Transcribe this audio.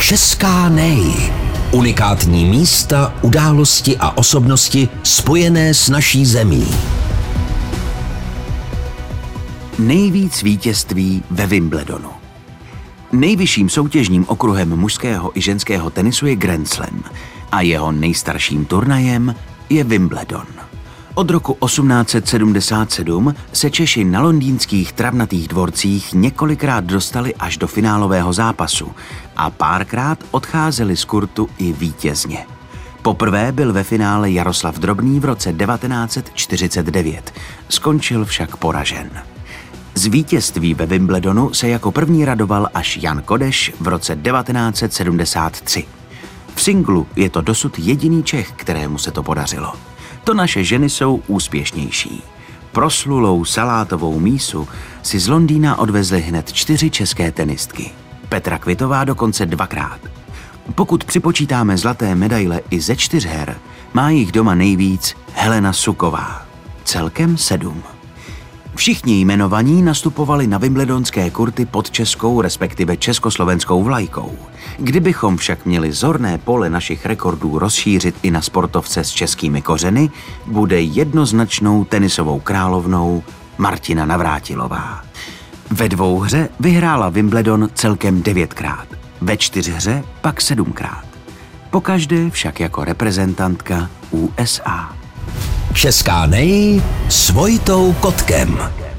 Česká nej. Unikátní místa, události a osobnosti spojené s naší zemí. Nejvíc vítězství ve Wimbledonu. Nejvyšším soutěžním okruhem mužského i ženského tenisu je Grand Slam a jeho nejstarším turnajem je Wimbledon. Od roku 1877 se Češi na londýnských travnatých dvorcích několikrát dostali až do finálového zápasu a párkrát odcházeli z kurtu i vítězně. Poprvé byl ve finále Jaroslav Drobný v roce 1949, skončil však poražen. Z vítězství ve Wimbledonu se jako první radoval až Jan Kodeš v roce 1973. V singlu je to dosud jediný Čech, kterému se to podařilo. To naše ženy jsou úspěšnější. Proslulou salátovou mísu si z Londýna odvezly hned 4 české tenistky. Petra Kvitová dokonce 2krát. Pokud připočítáme zlaté medaile i ze 4 her, má jich doma nejvíc Helena Suková. Celkem 7. Všichni jmenovaní nastupovali na wimbledonské kurty pod českou, respektive československou vlajkou. Kdybychom však měli zorné pole našich rekordů rozšířit i na sportovce s českými kořeny, bude jednoznačnou tenisovou královnou Martina Navrátilová. Ve 2 hře vyhrála Wimbledon celkem 9krát, ve 4 hře pak 7krát. Pokaždé však jako reprezentantka USA. Česká nej s Vojtou Kotkem.